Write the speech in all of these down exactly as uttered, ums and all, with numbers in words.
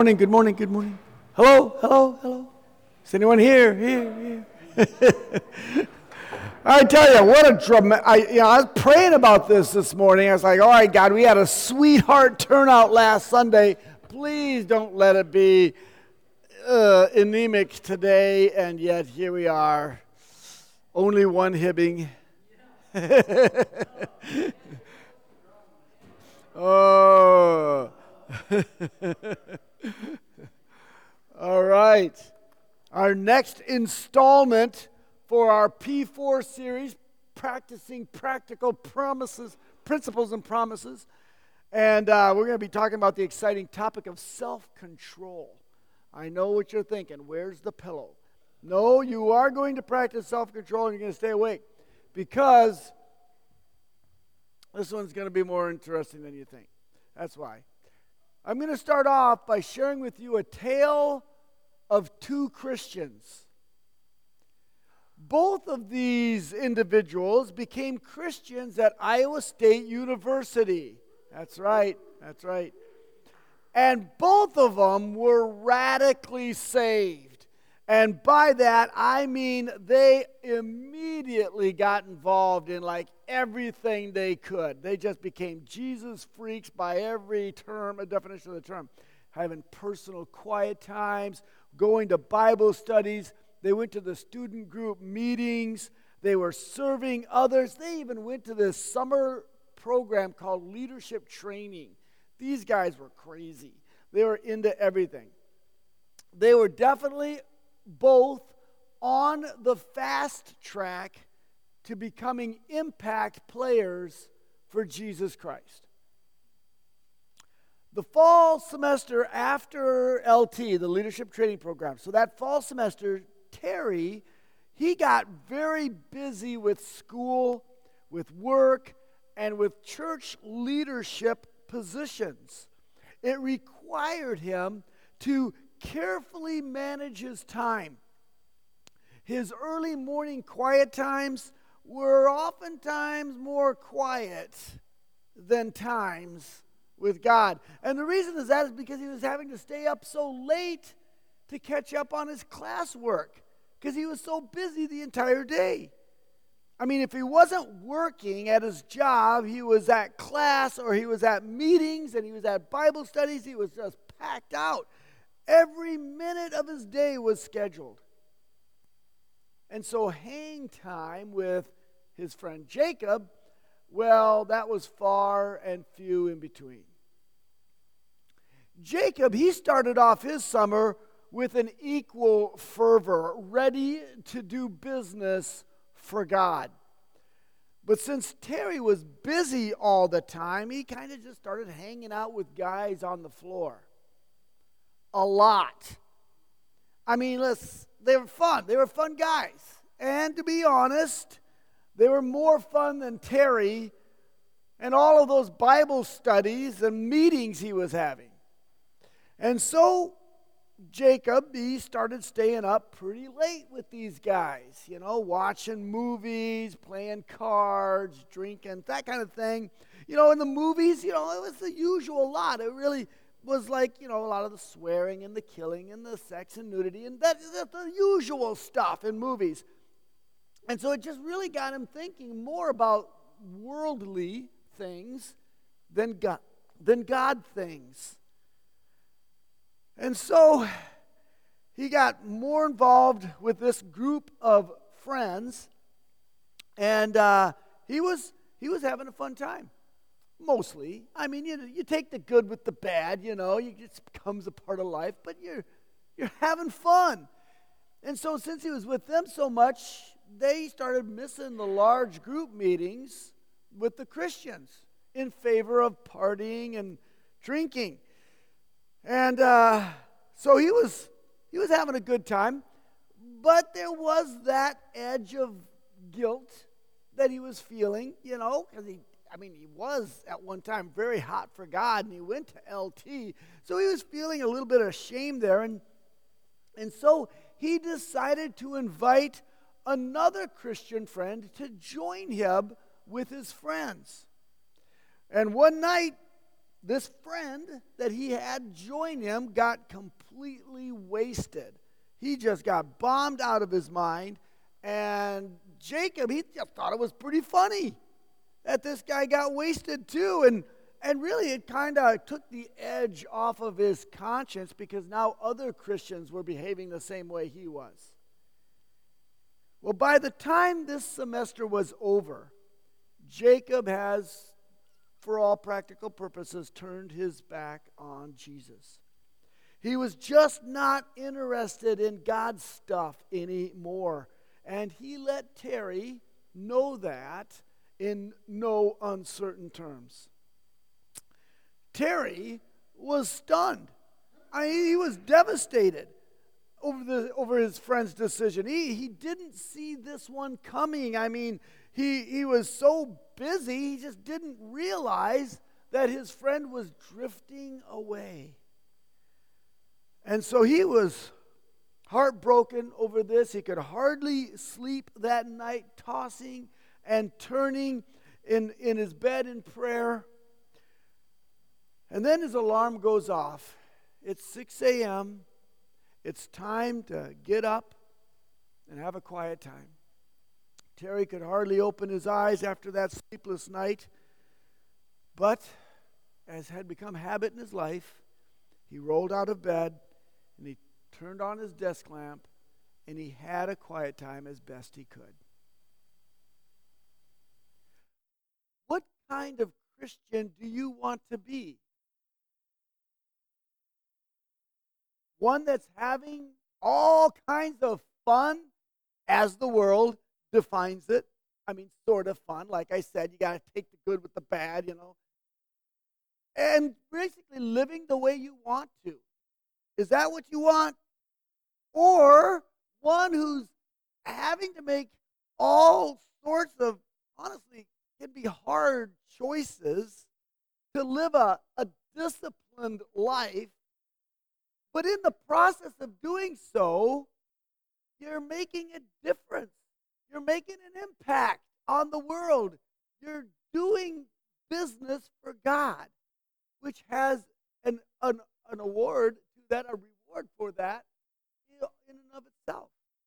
Morning, good morning, good morning. Hello, hello, hello. Is anyone here? Here, here. I tell you, what a dramatic. I, you know, I was praying about this this morning. I was like, all right, God, we had a sweetheart turnout last Sunday. Please don't let it be uh, anemic today. And yet, here we are. Only one Hibbing. Oh. All right. Our next installment for our P four series, Practicing Practical Promises, Principles and Promises. And uh, we're going to be talking about the exciting topic of self-control. I know what you're thinking. Where's the pillow? No, you are going to practice self-control and you're going to stay awake, because this one's going to be more interesting than you think. That's why. I'm going to start off by sharing with you a tale of two Christians. Both of these individuals became Christians at Iowa State University. That's right, that's right. And both of them were radically saved. And by that, I mean they immediately got involved in like everything they could. They just became Jesus freaks by every term, a definition of the term. Having personal quiet times, going to Bible studies. They went to the student group meetings. They were serving others. They even went to this summer program called leadership training. These guys were crazy. They were into everything. They were definitely both on the fast track to becoming impact players for Jesus Christ. The fall semester after L T, the leadership training program, so that fall semester, Terry, he got very busy with school, with work, and with church leadership positions. It required him to carefully manage his time. His early morning quiet times were oftentimes more quiet than times with God. And the reason is that is because he was having to stay up so late to catch up on his classwork, because he was so busy the entire day. I mean, if he wasn't working at his job, he was at class or he was at meetings and he was at Bible studies. He was just packed out. Every minute of his day was scheduled. And so hang time with his friend Jacob, well, that was far and few in between. Jacob, he started off his summer with an equal fervor, ready to do business for God. But since Terry was busy all the time, he kind of just started hanging out with guys on the floor. A lot. I mean, let's, they were fun. They were fun guys. And to be honest, they were more fun than Terry and all of those Bible studies and meetings he was having. And so Jacob, he started staying up pretty late with these guys, you know, watching movies, playing cards, drinking, that kind of thing. You know, in the movies, you know, it was the usual lot. It really was like, you know, a lot of the swearing and the killing and the sex and nudity and that, that the usual stuff in movies. And so it just really got him thinking more about worldly things than God, than God things. And so he got more involved with this group of friends, and uh, he was he was having a fun time. Mostly. I mean, you you take the good with the bad, you know, it just becomes a part of life, but you're you're having fun. And so since he was with them so much, they started missing the large group meetings with the Christians in favor of partying and drinking. And uh, so he was he was having a good time, but there was that edge of guilt that he was feeling, you know, because he I mean, he was at one time very hot for God, and he went to L T, so he was feeling a little bit of shame there, and and so he decided to invite another Christian friend to join him with his friends. And one night, this friend that he had join him got completely wasted. He just got bombed out of his mind, and Jacob, he just thought it was pretty funny that this guy got wasted too, and and really it kind of took the edge off of his conscience because now other Christians were behaving the same way he was. Well, by the time this semester was over, Jacob has, for all practical purposes, turned his back on Jesus. He was just not interested in God's stuff anymore. And he let Terry know that in no uncertain terms. Terry was stunned. I mean, he was devastated over the over his friend's decision. He he didn't see this one coming. I mean, he he was so busy, he just didn't realize that his friend was drifting away. And so he was heartbroken over this. He could hardly sleep that night, tossing and turning in, in his bed in prayer. And then his alarm goes off. It's six a.m. It's time to get up and have a quiet time. Terry could hardly open his eyes after that sleepless night. But as had become habit in his life, he rolled out of bed and he turned on his desk lamp and he had a quiet time as best he could. What kind of Christian do you want to be? One that's having all kinds of fun as the world defines it. I mean, sort of fun. Like I said, you got to take the good with the bad, you know. And basically living the way you want to. Is that what you want? Or one who's having to make all sorts of, honestly, can be hard choices to live a, a disciplined life. But in the process of doing so, you're making a difference. You're making an impact on the world. You're doing business for God, which has an, an, an award to that, a reward for that in and of itself.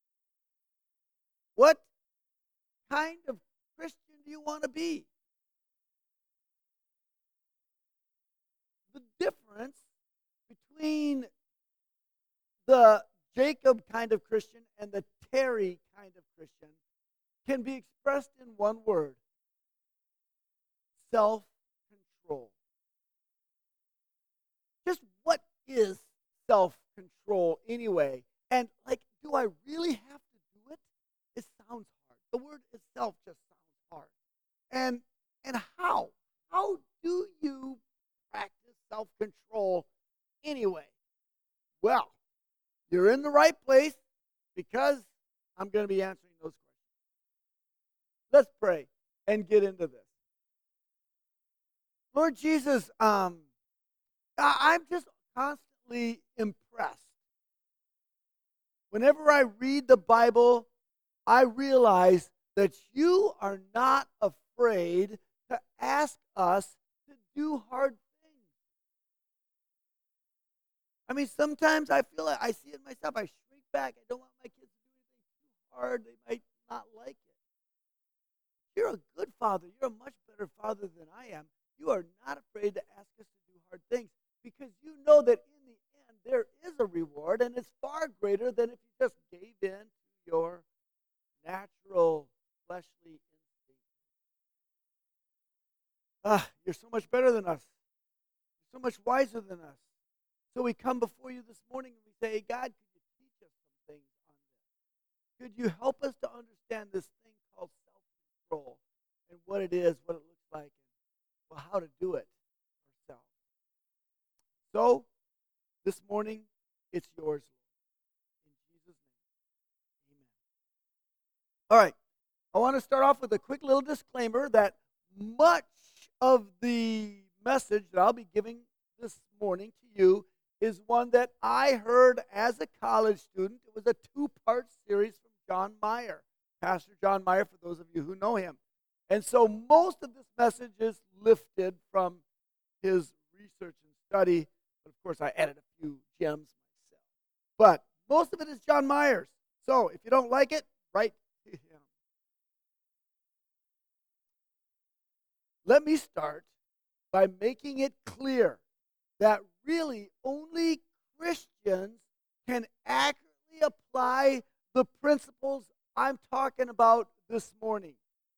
What kind of Christian do you want to be? The difference between the Jacob kind of Christian and the Terry kind of Christian can be expressed in one word: self-control. Just what is self-control anyway? And like, do I really have to do it? It sounds hard. The word itself just sounds hard. And and how? How do you practice self-control anyway? Well, you're in the right place because I'm going to be answering those questions. Let's pray and get into this. Lord Jesus, um, I- I'm just constantly impressed. Whenever I read the Bible, I realize that you are not afraid to ask us to do hard things. I mean, sometimes I feel like I see it myself. I shrink back. I don't want my kids to do anything too hard. They might not like it. You're a good father. You're a much better father than I am. You are not afraid to ask us to do hard things because you know that in the end there is a reward, and it's far greater than if you just gave in to your natural fleshly instinct. Ah, you're so much better than us. You're so much wiser than us. So we come before you this morning and we say, hey, God, could you teach us some things on this? Could you help us to understand this thing called self-control and what it is, what it looks like, and well, how to do it ourselves? So, this morning, it's yours, Lord. In Jesus' name, amen. All right, I want to start off with a quick little disclaimer that much of the message that I'll be giving this morning to you is one that I heard as a college student. It was a two-part series from John Meyer, Pastor John Meyer, for those of you who know him. And so most of this message is lifted from his research and study. But of course, I added a few gems myself. But most of it is John Myers. So if you don't like it, write to him. Let me start by making it clear that really only Christians can accurately apply the principles I'm talking about this morning.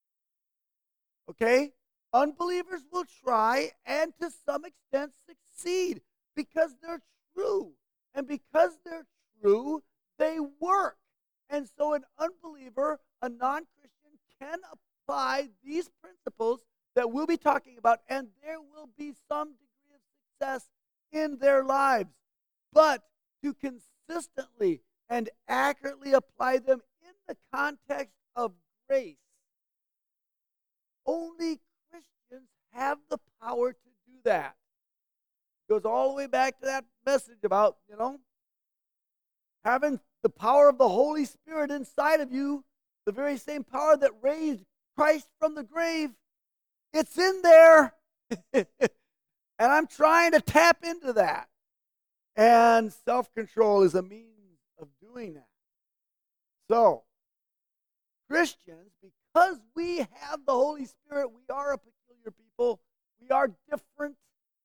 Okay? Unbelievers will try and to some extent succeed because they're true. And because they're true, they work. And so an unbeliever, a non-Christian, can apply these principles that we'll be talking about, and there will be some degree of success in their lives. But to consistently and accurately apply them in the context of grace, only Christians have the power to do that. It goes all the way back to that message about, you know, having the power of the Holy Spirit inside of you, the very same power that raised Christ from the grave. It's in there. And I'm trying to tap into that. And self-control is a means of doing that. So, Christians, because we have the Holy Spirit, we are a peculiar people. We are different.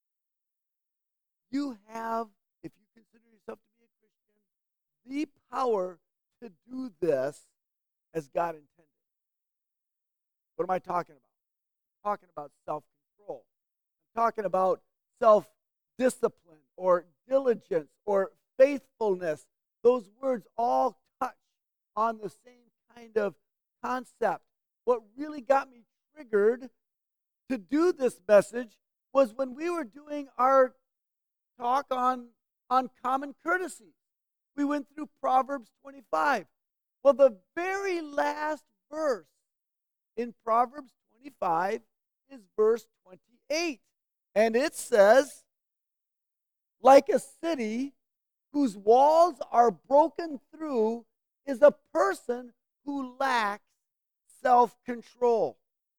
You have, if you consider yourself to be a Christian, the power to do this as God intended. What am I talking about? I'm talking about self-control. I'm talking about self-discipline or diligence or faithfulness. Those words all touch on the same kind of concept. What really got me triggered to do this message was when we were doing our talk on, on common courtesy. We went through Proverbs twenty-five. Well, the very last verse in Proverbs twenty-five is verse twenty-eight. And it says, like a city whose walls are broken through is a person who lacks self-control.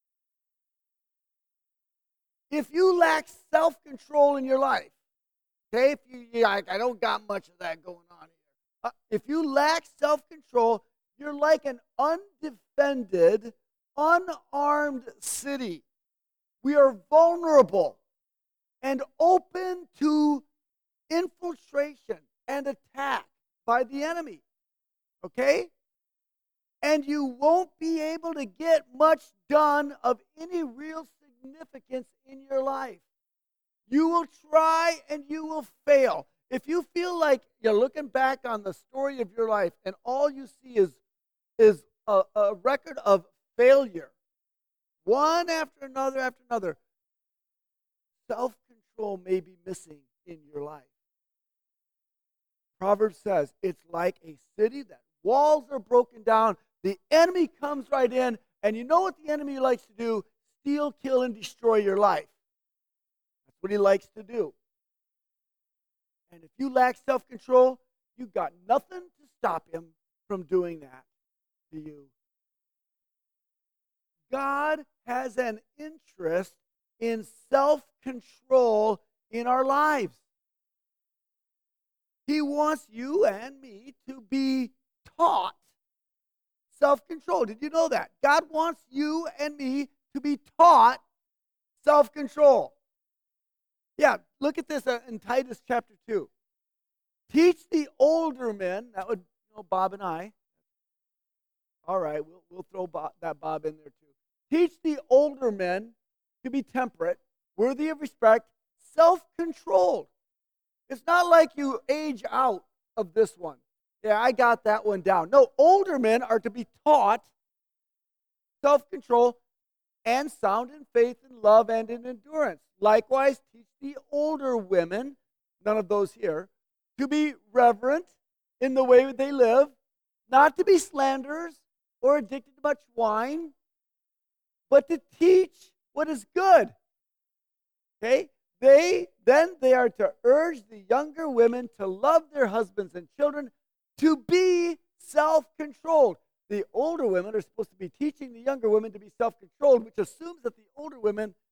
If you lack self-control in your life, okay, if you, you like, I don't got much of that going on here. Uh, if you lack self-control, you're like an undefended, unarmed city. We are vulnerable and open to infiltration and attack by the enemy. Okay? And you won't be able to get much done of any real significance in your life. You will try and you will fail. If you feel like you're looking back on the story of your life and all you see is, is a, a record of failure, one after another after another, self-control may be missing in your life. Proverbs says it's like a city that walls are broken down. The enemy comes right in, and you know what the enemy likes to do? Steal, kill, and destroy your life. That's what he likes to do. And if you lack self-control, you've got nothing to stop him from doing that to you. God has an interest in self-control in our lives. He wants you and me to be taught self-control. Did you know that? God wants you and me to be taught self-control. Yeah, look at this in Titus chapter two. Teach the older men, that would, you know, Bob and I. All right, we'll, we'll throw Bob, that Bob in there too. Teach the older men to be temperate, worthy of respect, self-controlled. It's not like you age out of this one. Yeah, I got that one down. No, older men are to be taught self-control and sound in faith and love and in endurance. Likewise, teach the older women, none of those here, to be reverent in the way they live, not to be slanderers or addicted to much wine, but to teach what is good. Okay? They then they are to urge the younger women to love their husbands and children, to be self-controlled. The older women are supposed to be teaching the younger women to be self-controlled, which assumes that the older women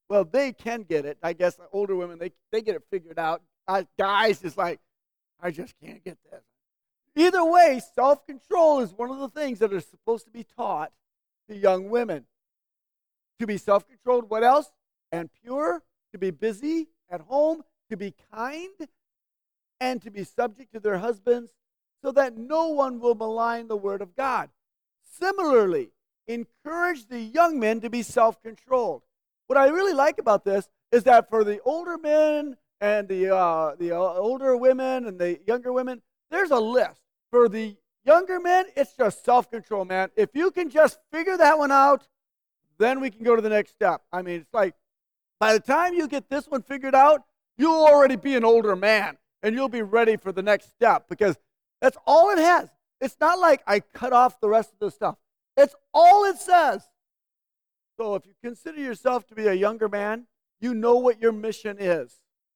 well, they can get it. I guess older women, they, they get it figured out. Uh, guys is like, I just can't get this. Either way, self-control is one of the things that are supposed to be taught to young women. To be self-controlled, what else? And pure, to be busy at home, to be kind, and to be subject to their husbands, so that no one will malign the word of God. Similarly, encourage the young men to be self-controlled. What I really like about this is that for the older men and the uh, the older women and the younger women, there's a list. For the younger men, it's just self-control, man. If you can just figure that one out, then we can go to the next step. I mean, it's like by the time you get this one figured out, you'll already be an older man and you'll be ready for the next step, because that's all it has. It's not like I cut off the rest of the stuff. It's all it says. So if you consider yourself to be a younger man, you know what your mission is.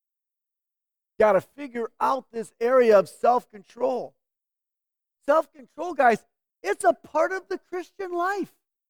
Got to figure out this area of self-control. Self-control, guys, it's a part of the Christian life.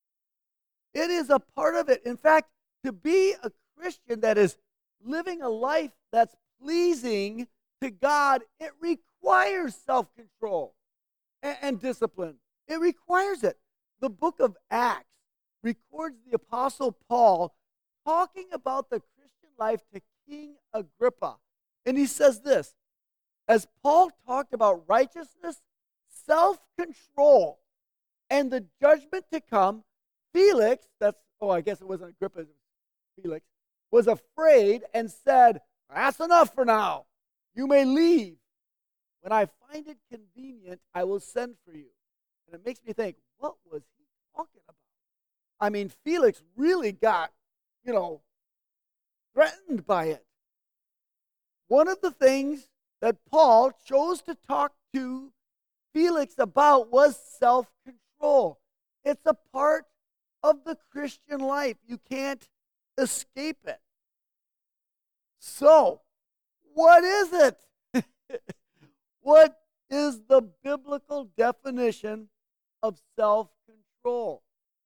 It is a part of it. In fact, to be a Christian that is living a life that's pleasing to God, it requires self-control and, and discipline. It requires it. The book of Acts records the Apostle Paul talking about the Christian life to King Agrippa. And he says this, as Paul talked about righteousness, self-control, and the judgment to come, Felix, that's, oh, I guess it wasn't Agrippa, it was Felix, was afraid and said, that's enough for now. You may leave. When I find it convenient, I will send for you. And it makes me think, what was he talking about? I mean, Felix really got, you know, threatened by it. One of the things that Paul chose to talk to Felix about was self-control. It's a part of the Christian life. You can't escape it. So, what is it? What is the biblical definition of self-control?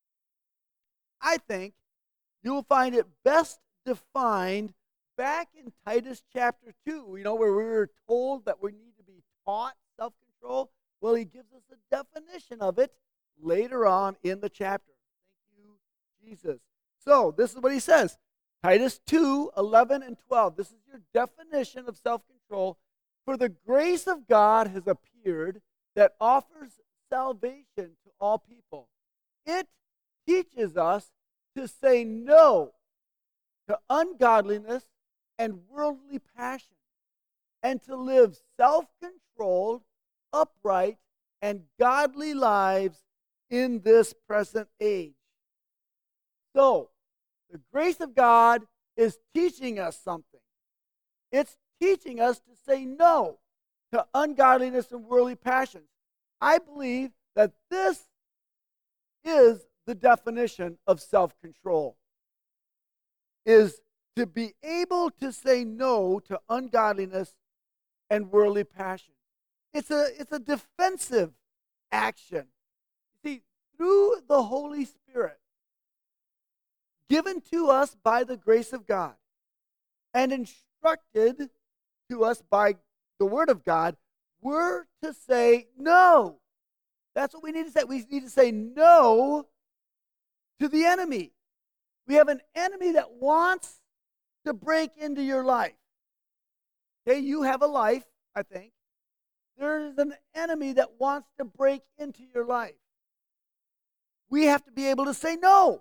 I think you'll find it best defined back in Titus chapter two, you know, where we were told that we need to be taught self-control. Well, he gives us a definition of it later on in the chapter. Thank you, Jesus. So, this is what he says. Titus two, eleven and twelve. This is your definition of self-control. For the grace of God has appeared that offers salvation to all people. It teaches us to say no to ungodliness and worldly passion, and to live self-controlled, upright, and godly lives in this present age. So, the grace of God is teaching us something. It's teaching us to say no to ungodliness and worldly passions. I believe that this is the definition of self-control, is to be able to say no to ungodliness and worldly passion. It's a, it's a defensive action. See, through the Holy Spirit, given to us by the grace of God, and instructed to us by the Word of God, we're to say no. That's what we need to say. We need to say no to the enemy. We have an enemy that wants to break into your life. Okay, you have a life, I think. There's an enemy that wants to break into your life. We have to be able to say no.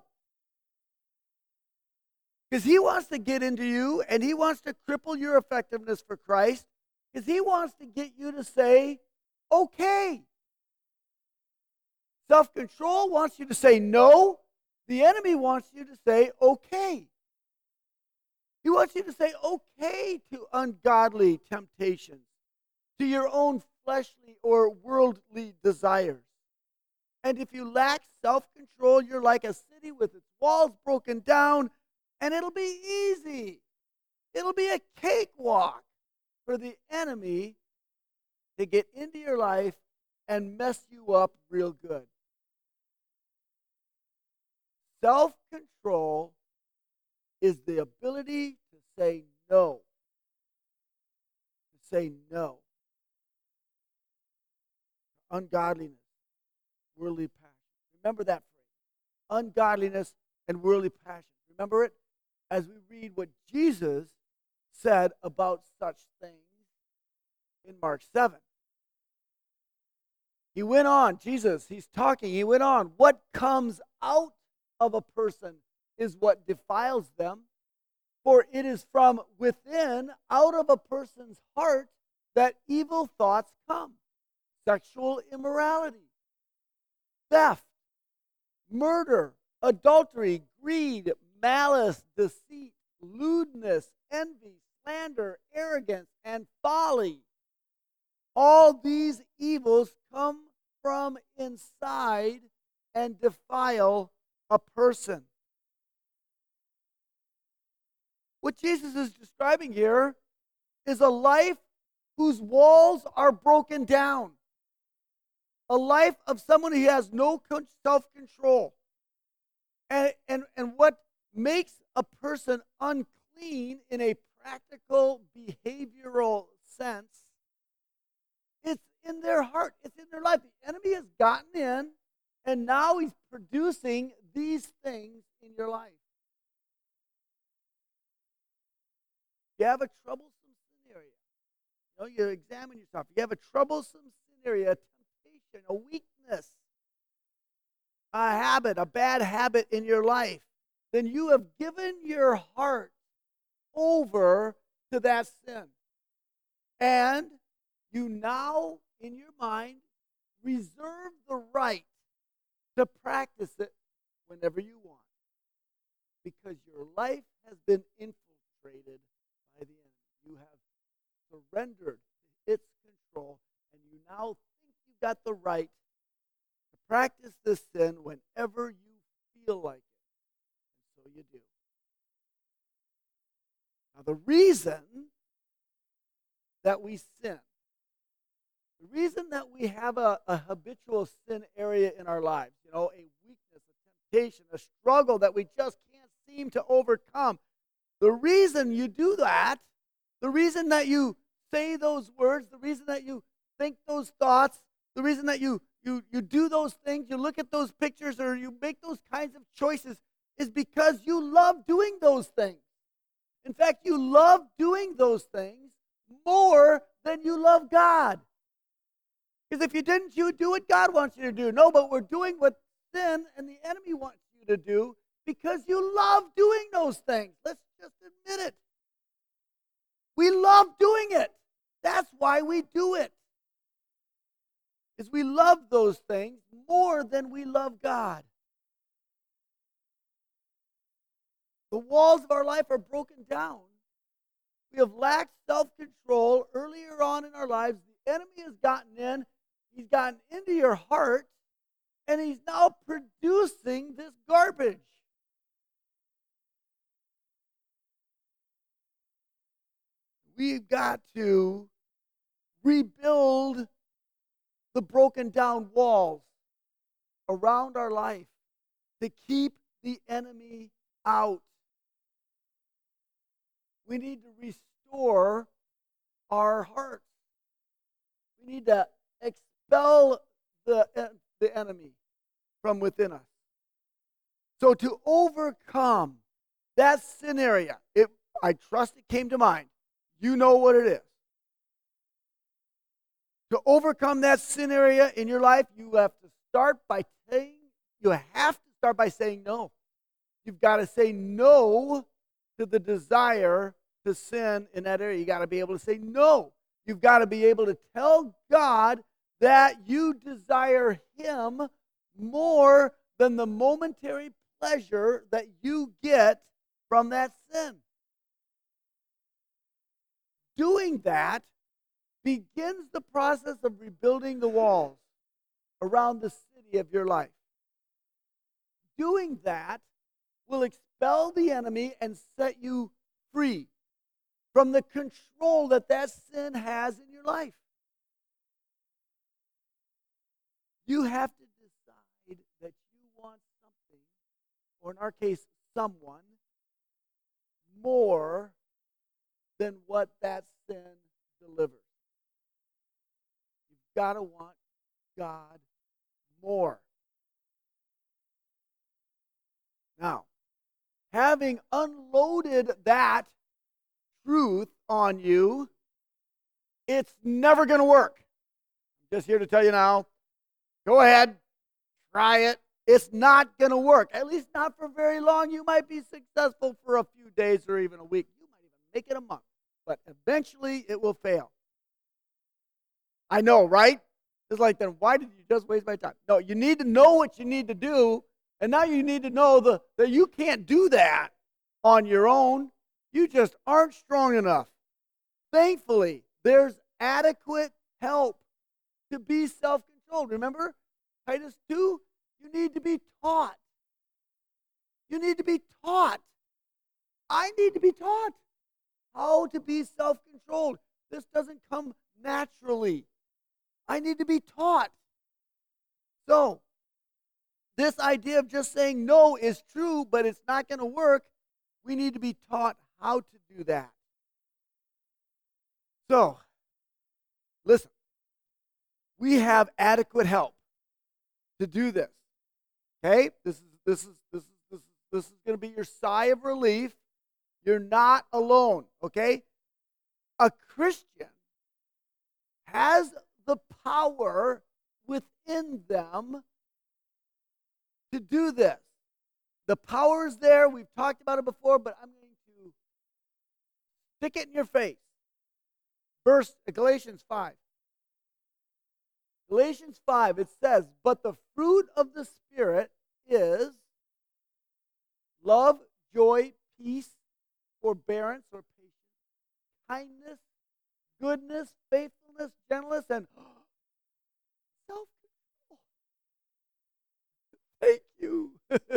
Because he wants to get into you and he wants to cripple your effectiveness for Christ. Because he wants to get you to say, okay. Self-control wants you to say no. The enemy wants you to say okay. He wants you to say okay to ungodly temptations, to your own fleshly or worldly desires. And if you lack self-control, you're like a city with its walls broken down, and it'll be easy. It'll be a cakewalk for the enemy to get into your life and mess you up real good. Self-control is the ability to say no. To say no. Ungodliness, worldly passion. Remember that phrase. Ungodliness and worldly passion. Remember it? As we read what Jesus said about such things in Mark seven. He went on, Jesus, he's talking, he went on. What comes out of a person is what defiles them. For it is from within, out of a person's heart, that evil thoughts come. Sexual immorality, theft, murder, adultery, greed, malice, deceit, lewdness, envy, slander, arrogance, and folly. All these evils come from inside and defile a person. What Jesus is describing here is a life whose walls are broken down. A life of someone who has no self-control. And, and, and what makes a person unclean in a practical, behavioral sense, it's in their heart. It's in their life. The enemy has gotten in, and now he's producing these things in your life. You have a troublesome sin area. You know, you examine yourself. You have a troublesome sin area, a temptation, a weakness, a habit, a bad habit in your life. Then you have given your heart over to that sin. And you now, in your mind, reserve the right to practice it whenever you want. Because your life has been infiltrated by the enemy. You have surrendered to its control, and you now think you've got the right to practice this sin whenever you feel like it. And so you do. Now, the reason that we sin, the reason that we have a, a habitual sin area in our lives, you know, a weakness, a temptation, a struggle that we just can't seem to overcome, the reason you do that, the reason that you say those words, the reason that you think those thoughts, the reason that you, you, you do those things, you look at those pictures or you make those kinds of choices is because you love doing those things. In fact, you love doing those things more than you love God. Because if you didn't, you would do what God wants you to do. No, but we're doing what sin and the enemy wants you to do because you love doing those things. Let's just admit it. We love doing it. That's why we do it. Is we love those things more than we love God. The walls of our life are broken down. We have lacked self-control earlier on in our lives. The enemy has gotten in. He's gotten into your heart, and he's now producing this garbage. We've got to rebuild the broken down walls around our life to keep the enemy out. We need to restore our hearts. We need to expel the, the enemy from within us. So to overcome that sin area, it, I trust it came to mind. You know what it is. To overcome that sin area in your life, you have to start by saying, you have to start by saying no. You've got to say no to the desire to sin in that area. You got to be able to say no. You've got to be able to tell God that you desire Him more than the momentary pleasure that you get from that sin. Doing that begins the process of rebuilding the walls around the city of your life. Doing that will expel the enemy and set you free from the control that that sin has in your life. You have to decide that you want something, or in our case, someone, more than what that sin delivers. You've got to want God more. Now, having unloaded that truth on you, it's never going to work. I'm just here to tell you now, go ahead, try it. It's not going to work, at least not for very long. You might be successful for a few days or even a week. You might even make it a month, but eventually it will fail. I know, right? It's like, then why did you just waste my time? No, you need to know what you need to do, and now you need to know the, that you can't do that on your own. You just aren't strong enough. Thankfully, there's adequate help to be self-controlled. Remember Titus two? You need to be taught. You need to be taught. I need to be taught how to be self-controlled. This doesn't come naturally. I need to be taught. So, this idea of just saying no is true, but it's not going to work. We need to be taught how to do that. So, listen. We have adequate help to do this. Okay? This is this is this is this is this is going to be your sigh of relief. You're not alone, okay? A Christian has the power within them to do this. The power is there. We've talked about it before, but I'm going to stick it in your face. Verse Galatians five. Galatians five, it says, but the fruit of the Spirit is love, joy, peace, forbearance or patience, kindness, goodness, faithfulness, gentleness, and self-control. Thank you.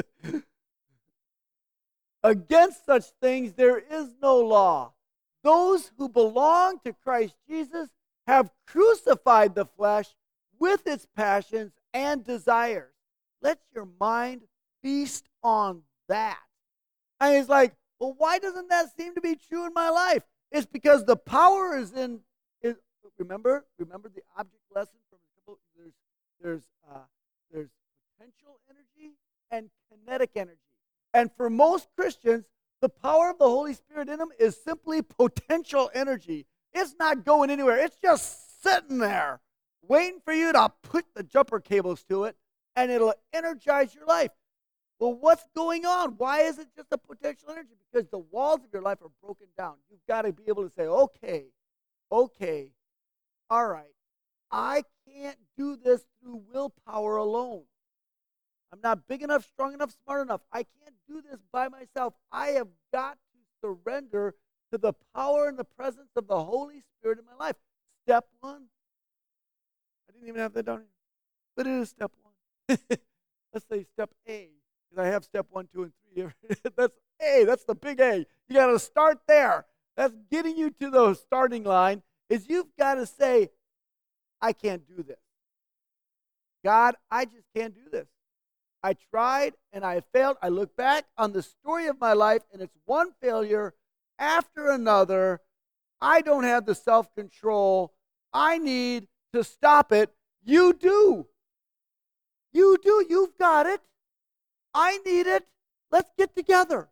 Against such things there is no law. Those who belong to Christ Jesus have crucified the flesh with its passions and desires. Let your mind feast on that. And he's like, well, why doesn't that seem to be true in my life? It's because the power is in, is, remember, remember the object lesson from a couple, there's, there's, uh, there's potential energy and kinetic energy. And for most Christians, the power of the Holy Spirit in them is simply potential energy. It's not going anywhere. It's just sitting there, waiting for you to put the jumper cables to it, and it'll energize your life. Well, what's going on? Why is it just a potential energy? Because the walls of your life are broken down. You've got to be able to say, okay, okay, all right, I can't do this through willpower alone. I'm not big enough, strong enough, smart enough. I can't do this by myself. I have got to surrender to the power and the presence of the Holy Spirit in my life. Step one. I didn't even have that down here, but it is step one. Let's say step A, because I have step one, two, and three here. That's A. That's the big A. You got to start there. That's getting you to the starting line. Is you've got to say, I can't do this. God, I just can't do this. I tried and I failed. I look back on the story of my life, and it's one failure after another. I don't have the self-control. I need to stop it. You do. You do. You've got it. I need it. Let's get together.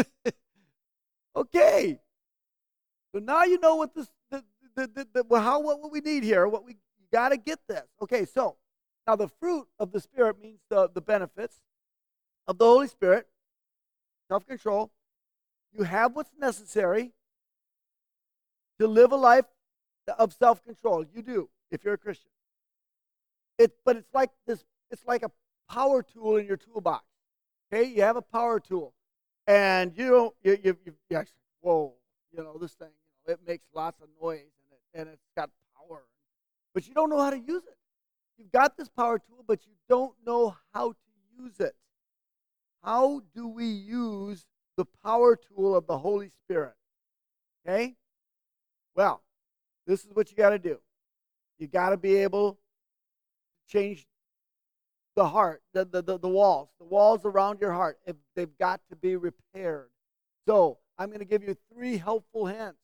Okay. So now you know what this, the, the, the, the, how what we need here. What we you got to get this. Okay. So now the fruit of the Spirit means the, the benefits of the Holy Spirit, self-control. You have what's necessary to live a life of self-control. You do, if you're a Christian. It, but it's like this. It's like a power tool in your toolbox. Okay, you have a power tool, and you don't. You you, you, you actually, whoa, you know this thing. You know, it makes lots of noise, and it and it's got power, but you don't know how to use it. You've got this power tool, but you don't know how to use it. How do we use the power tool of the Holy Spirit? Okay? Well, this is what you got to do. You got to be able to change the heart, the, the, the, the walls. The walls around your heart, if they've got to be repaired. So I'm going to give you three helpful hints.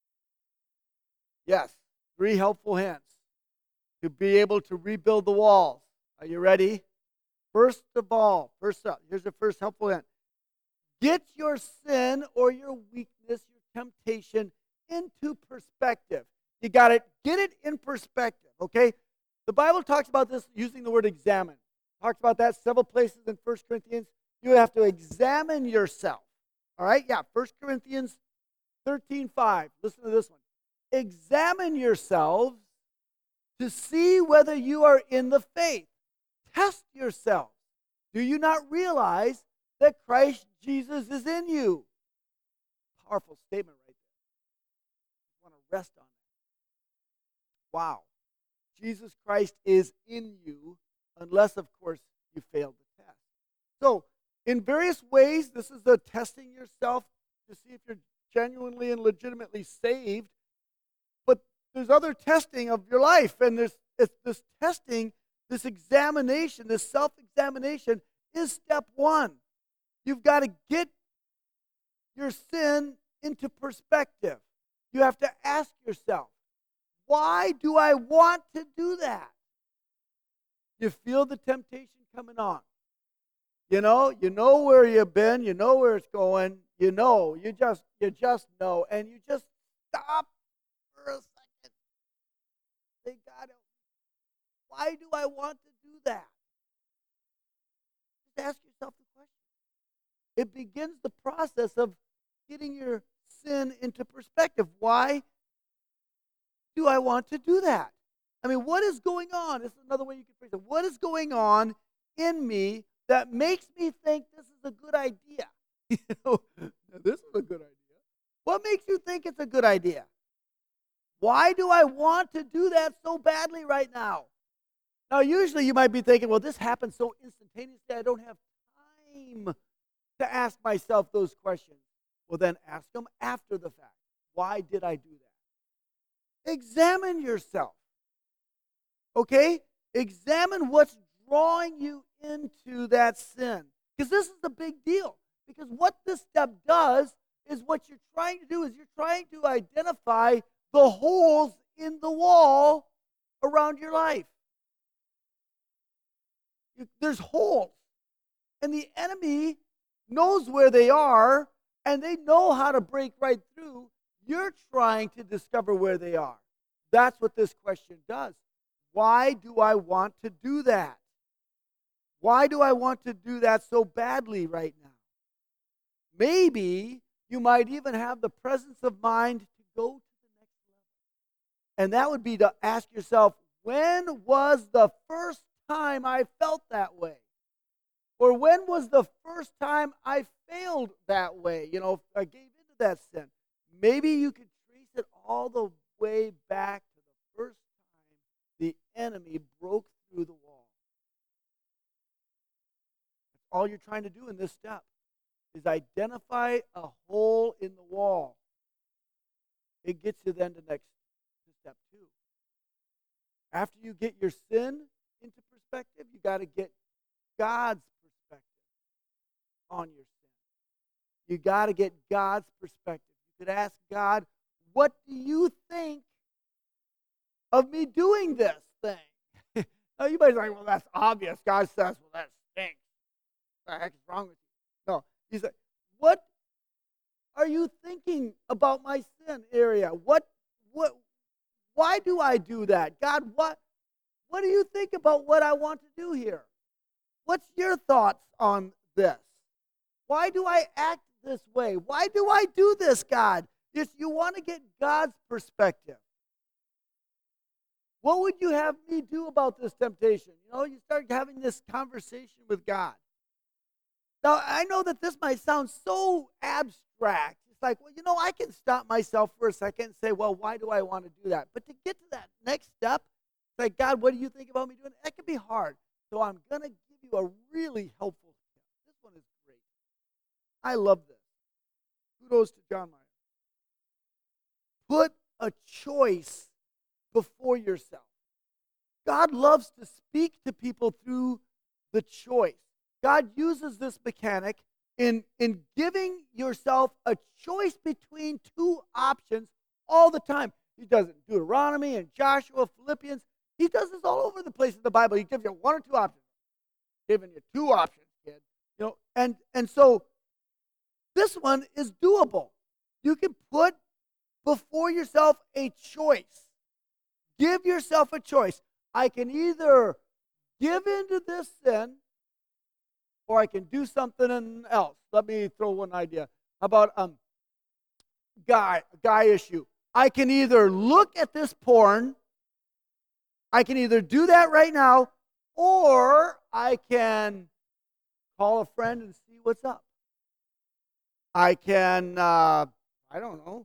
Yes, three helpful hints to be able to rebuild the walls. Are you ready? First of all, first up, here's the first helpful hint. Get your sin or your weakness, your temptation into perspective. You got to get it in perspective, okay? The Bible talks about this using the word examine. Talks about that several places in First Corinthians. You have to examine yourself. All right? Yeah, First Corinthians thirteen five. Listen to this one. Examine yourselves to see whether you are in the faith. Test yourselves. Do you not realize that Christ Jesus is in you? Powerful statement right there. I want to rest on that. Wow. Jesus Christ is in you, unless, of course, you failed the test. So, in various ways, this is the testing yourself to see if you're genuinely and legitimately saved. But there's other testing of your life, and there's it's this testing, this examination, this self-examination is step one. You've got to get your sin into perspective. You have to ask yourself, why do I want to do that? You feel the temptation coming on. You know, you know where you've been, you know where it's going, you know, you just you just know, and you just stop for a second. Say, God, why do I want to do that? Just ask yourself the question. It begins the process of getting your sin into perspective. Why do I want to do that? I mean, what is going on? This is another way you can phrase it. What is going on in me that makes me think this is a good idea? You know, this is a good idea. What makes you think it's a good idea? Why do I want to do that so badly right now? Now, usually you might be thinking, well, this happens so instantaneously, I don't have time to ask myself those questions. Well, then ask them after the fact. Why did I do that? Examine yourself. Okay? Examine what's drawing you into that sin. Because this is the big deal. Because what this step does is what you're trying to do is you're trying to identify the holes in the wall around your life. You, there's holes. And the enemy knows where they are, and they know how to break right through. You're trying to discover where they are. That's what this question does. Why do I want to do that? Why do I want to do that so badly right now? Maybe you might even have the presence of mind to go to the next level. And that would be to ask yourself, when was the first time I felt that way? Or when was the first time I failed that way? You know, I gave into that sin. Maybe you could trace it all the way back to the first time the enemy broke through the wall. That's all you're trying to do in this step, is identify a hole in the wall. It gets you then to next to step two. After you get your sin into perspective, you got to get God's perspective on your sin. You got to get God's perspective. You could ask God, what do you think of me doing this thing? Now you might be like, well, that's obvious. God says, well, that stinks. What the heck is wrong with you? No. He said, what are you thinking about my sin area? What what why do I do that? God, what what do you think about what I want to do here? What's your thoughts on this? Why do I act this way? Why do I do this, God? If you want to get God's perspective. What would you have me do about this temptation? You know, you start having this conversation with God. Now, I know that this might sound so abstract. It's like, well, you know, I can stop myself for a second and say, well, why do I want to do that? But to get to that next step, it's like, God, what do you think about me doing? That can be hard. So I'm going to give you a really helpful tip. This one is great. I love this. Kudos to John Meyer. Put a choice before yourself. God loves to speak to people through the choice. God uses this mechanic in, in giving yourself a choice between two options all the time. He does it in Deuteronomy and Joshua, Philippians. He does this all over the place in the Bible. He gives you one or two options. Giving you two options, kid. You know, and, and so this one is doable. You can put before yourself a choice. Give yourself a choice. I can either give into this sin or I can do something else. Let me throw one idea. How about um guy, guy issue? I can either look at this porn, I can either do that right now, or I can call a friend and see what's up. I can, uh, I don't know,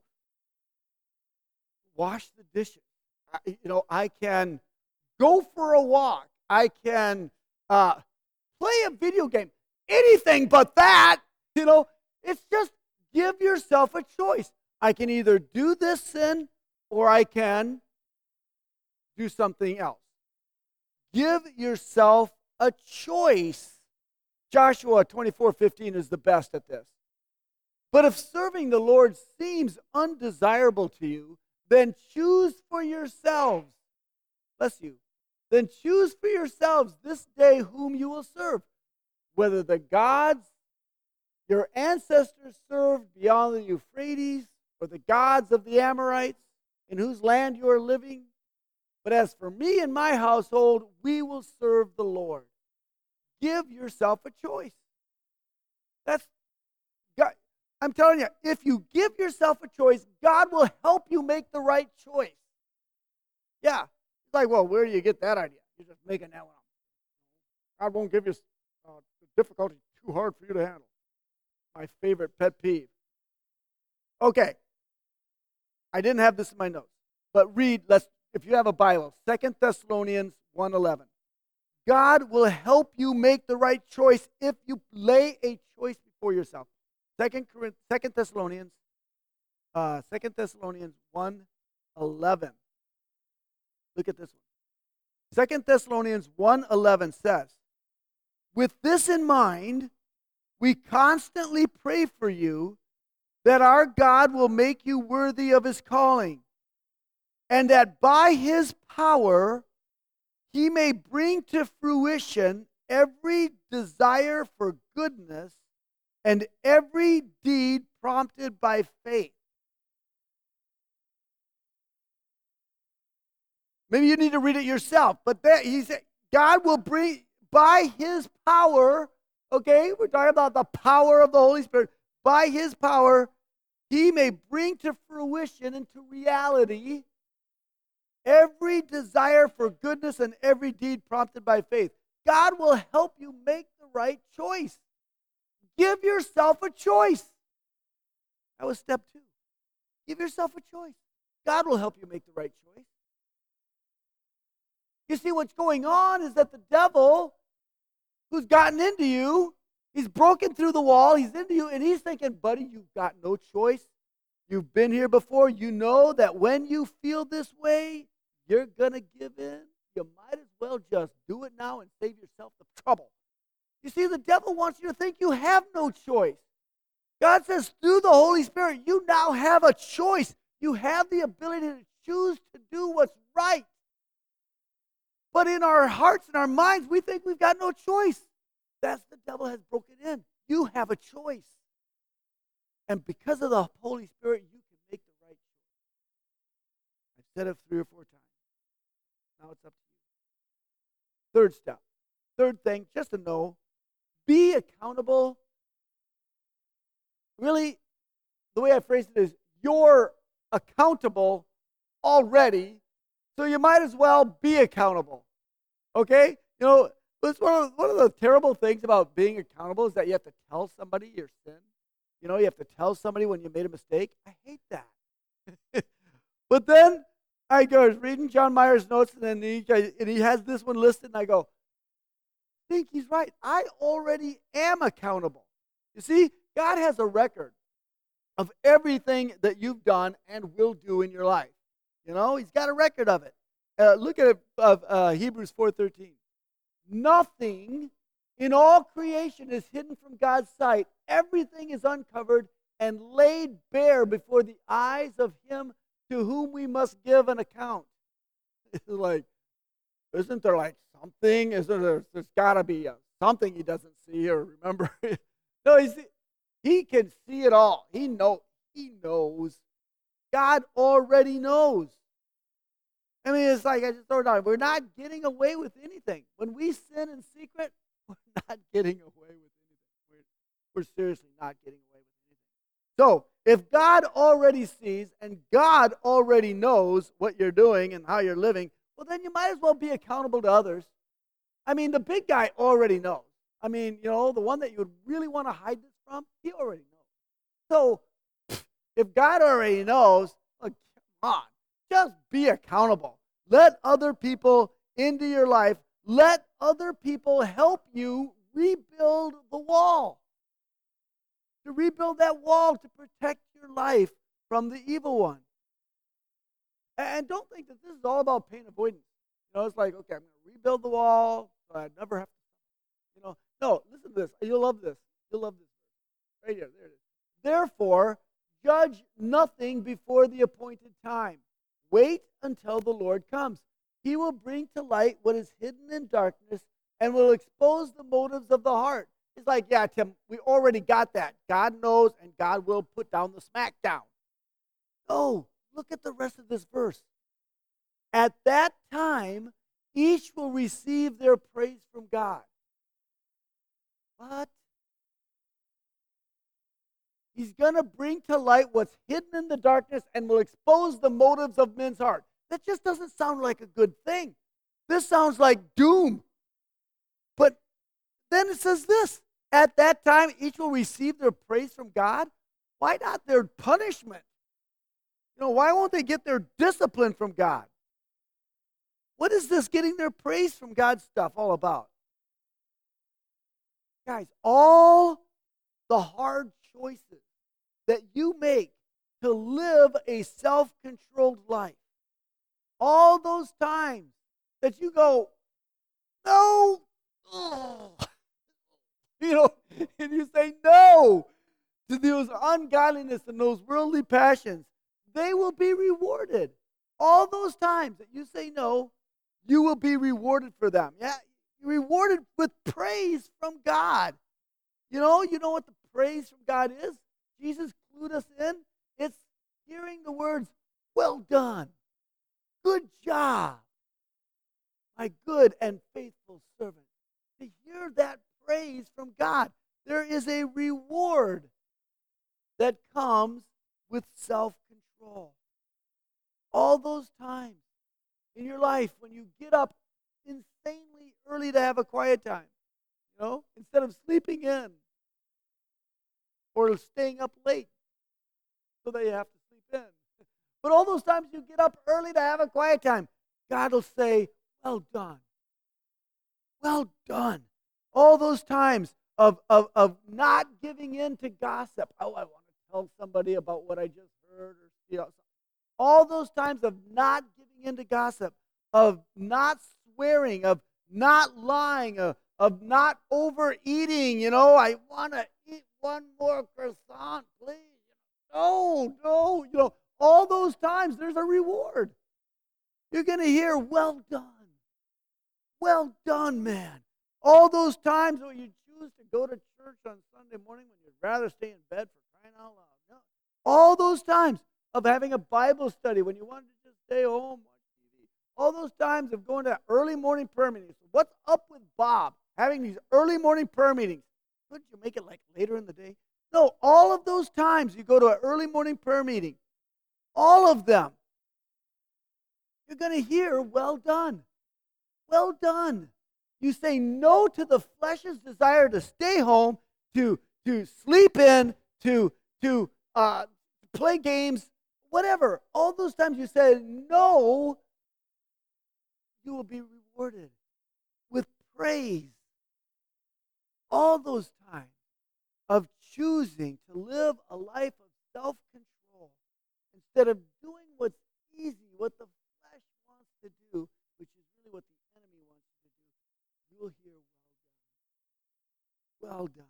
wash the dishes. I, you know, I can go for a walk. I can uh, play a video game. Anything but that. You know, it's just give yourself a choice. I can either do this sin or I can do something else. Give yourself a choice. Joshua twenty-four fifteen is the best at this. But if serving the Lord seems undesirable to you, then choose for yourselves. Bless you. Then choose for yourselves this day whom you will serve, whether the gods your ancestors served beyond the Euphrates or the gods of the Amorites in whose land you are living. But as for me and my household, we will serve the Lord. Give yourself a choice. That's God. I'm telling you, if you give yourself a choice, God will help you make the right choice. Yeah. It's like, well, where do you get that idea? You're just making that one up. God won't give you uh, the difficulty too hard for you to handle. My favorite pet peeve. Okay. I didn't have this in my notes. But read, let's, if you have a Bible, Second Thessalonians one eleven. God will help you make the right choice if you lay a choice before yourself. Second, Second Thessalonians, uh, Second Thessalonians one eleven. Look at this one. Second Thessalonians one eleven says, with this in mind, we constantly pray for you that our God will make you worthy of his calling, and that by his power he may bring to fruition every desire for goodness and every deed prompted by faith. Maybe you need to read it yourself, but that, he said, God will bring, by his power, okay, we're talking about the power of the Holy Spirit, by his power, he may bring to fruition, into reality, every desire for goodness and every deed prompted by faith. God will help you make the right choice. Give yourself a choice. That was step two. Give yourself a choice. God will help you make the right choice. You see, what's going on is that the devil, who's gotten into you, he's broken through the wall, he's into you, and he's thinking, buddy, you've got no choice. You've been here before. You know that when you feel this way, you're going to give in. You might as well just do it now and save yourself the trouble. You see, the devil wants you to think you have no choice. God says through the Holy Spirit, you now have a choice. You have the ability to choose to do what's right. But in our hearts and our minds, we think we've got no choice. That's the devil has broken in. You have a choice. And because of the Holy Spirit, you can make the right choice. I've said it three or four times. Now it's up to you. Third step. Third thing, just to know, be accountable. Really, the way I phrased it is, you're accountable already, so you might as well be accountable. Okay? You know, it's one of, one of the terrible things about being accountable is that you have to tell somebody your sin. You know, you have to tell somebody when you made a mistake. I hate that. But then I go, I was reading John Mayer's notes, and then he, and he has this one listed, and I go, I think he's right. I already am accountable. You see, God has a record of everything that you've done and will do in your life. You know, he's got a record of it. Uh, look at it, of uh, Hebrews four thirteen. Nothing In all creation is hidden from God's sight. Everything is uncovered and laid bare before the eyes of him to whom we must give an account. It's like, isn't there like something? Isn't there, there's got to be a, something he doesn't see or remember. No, he's, he can see it all. He know, he knows. God already knows. I mean, it's like, I just throw it out. We're not getting away with anything. When we sin in secret, we're not getting away with anything. We're, we're seriously not getting away with anything. So, if God already sees and God already knows what you're doing and how you're living, well, then you might as well be accountable to others. I mean, the big guy already knows. I mean, you know, the one that you would really want to hide this from, he already knows. So, if God already knows, well, come on, just be accountable. Let other people into your life. Let other people help you rebuild the wall. To rebuild that wall to protect your life from the evil one. And don't think that this is all about pain avoidance. You know, it's like, okay, I'm going to rebuild the wall, so I never have to, you know. No, listen to this. You'll love this. You'll love this. Right here, there it is. Therefore, judge nothing before the appointed time. Wait until the Lord comes. He will bring to light what is hidden in darkness and will expose the motives of the heart. It's like, yeah, Tim, we already got that. God knows and God will put down the smackdown. No, look at the rest of this verse. At that time, each will receive their praise from God. What? He's going to bring to light what's hidden in the darkness and will expose the motives of men's heart. That just doesn't sound like a good thing. This sounds like doom. But then it says this. At that time, each will receive their praise from God. Why not their punishment? You know, why won't they get their discipline from God? What is this getting their praise from God stuff all about? Guys, all the hard choices that you make to live a self-controlled life, all those times that you go, no, ugh, you know, and you say no to those ungodliness and those worldly passions, they will be rewarded. All those times that you say no, you will be rewarded for them. Yeah, you're rewarded with praise from God. You know, you know what the praise from God is? Jesus clued us in. It's hearing the words, well done, good job, my good and faithful servant. To hear that praise from God, there is a reward that comes with self-control. All those times in your life when you get up insanely early to have a quiet time, you know, instead of sleeping in or staying up late so that you have to sleep in. But all those times you get up early to have a quiet time, God will say, well done. Well done. All those times of, of, of not giving in to gossip. Oh, I want to tell somebody about what I just heard. Or, you know, all those times of not giving in to gossip, of not swearing, of not lying, of, of not overeating. You know, I want to eat one more croissant, please. No, no, you know, all those times there's a reward. You're going to hear, well done. Well done, man. All those times when you choose to go to church on Sunday morning when you'd rather stay in bed for crying out loud. No. All those times of having a Bible study when you wanted to just stay home, watch T V. All those times of going to early morning prayer meetings. What's up with Bob having these early morning prayer meetings? Couldn't you make it like later in the day? No, all of those times you go to an early morning prayer meeting, all of them, you're going to hear, well done. Well done. You say no to the flesh's desire to stay home, to, to sleep in, to, to uh, play games, whatever. All those times you say no, you will be rewarded with praise. All those times of choosing to live a life of self-control instead of doing what's easy, what the flesh wants to do, which is really what the enemy wants you to do, you'll hear, well done. Well done.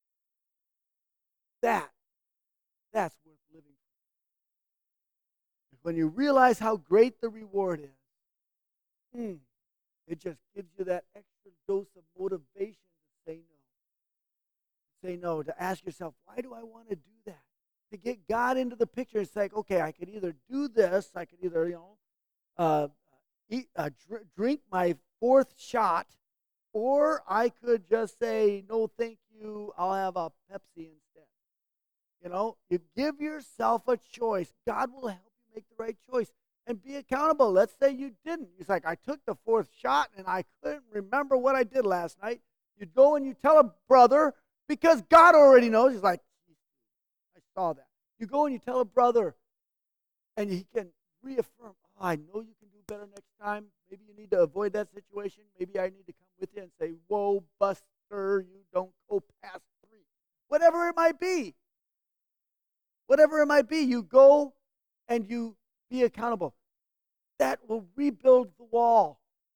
That, that's worth living for. When you realize how great the reward is, mm, it just gives you that extra dose of motivation to say no. Say no, to ask yourself, why do I want to do that? To get God into the picture. It's like, okay, I could either do this, I could either, you know, uh, eat, uh, dr- drink my fourth shot, or I could just say, no, thank you, I'll have a Pepsi instead. You know, you give yourself a choice. God will help you make the right choice and be accountable. Let's say you didn't. It's like, I took the fourth shot and I couldn't remember what I did last night. You go and you tell a brother because God already knows. He's like, I saw that. You go and you tell a brother and he can reaffirm, oh, I know you can do better next time. Maybe you need to avoid that situation. Maybe I need to come with you and say, whoa, Buster, you don't go past three. Whatever it might be. Whatever it might be, you go and you be accountable. That will rebuild the wall.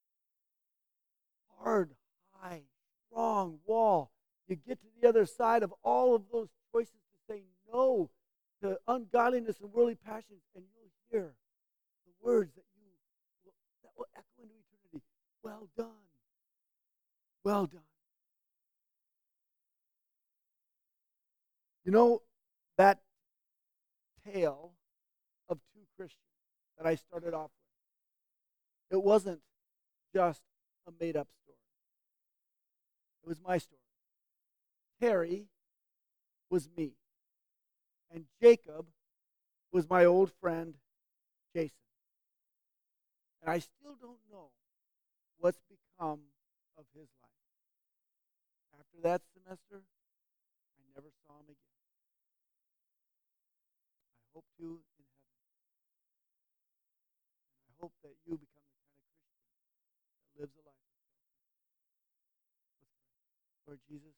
Hard, high, strong wall. You get to the other side of all of those choices to say no to ungodliness and worldly passions, and you'll hear the words that you will, that will echo into eternity. Well done. Well done. You know, that tale of two Christians that I started off with, it wasn't just a made-up story. It was my story. Terry was me. And Jacob was my old friend, Jason. And I still don't know what's become of his life. After that semester, I never saw him again. I hope to in heaven. And I hope that you become the kind of Christian that lives a life of self-control. Let's pray. Lord Jesus,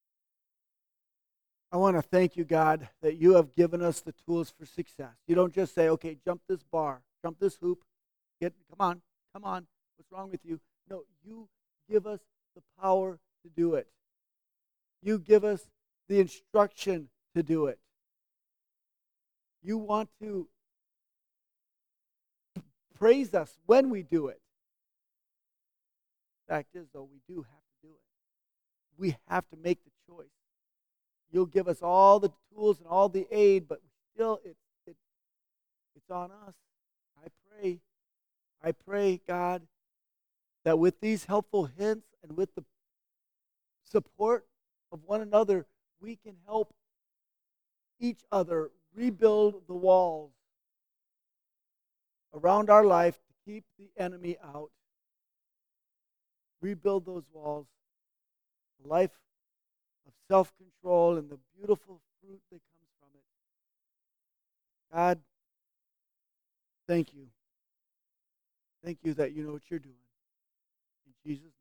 I want to thank you, God, that you have given us the tools for success. You don't just say, okay, jump this bar, jump this hoop, get, come on, come on, what's wrong with you? No, you give us the power to do it. You give us the instruction to do it. You want to praise us when we do it. Fact is, though, we do have to do it. We have to make the choice. You'll give us all the tools and all the aid, but still, it, it, it's on us. I pray, I pray, God, that with these helpful hints and with the support of one another, we can help each other rebuild the walls around our life to keep the enemy out. Rebuild those walls. A life of self-control and the beautiful fruit that comes from it. God, thank you. Thank you that you know what you're doing. In Jesus' name.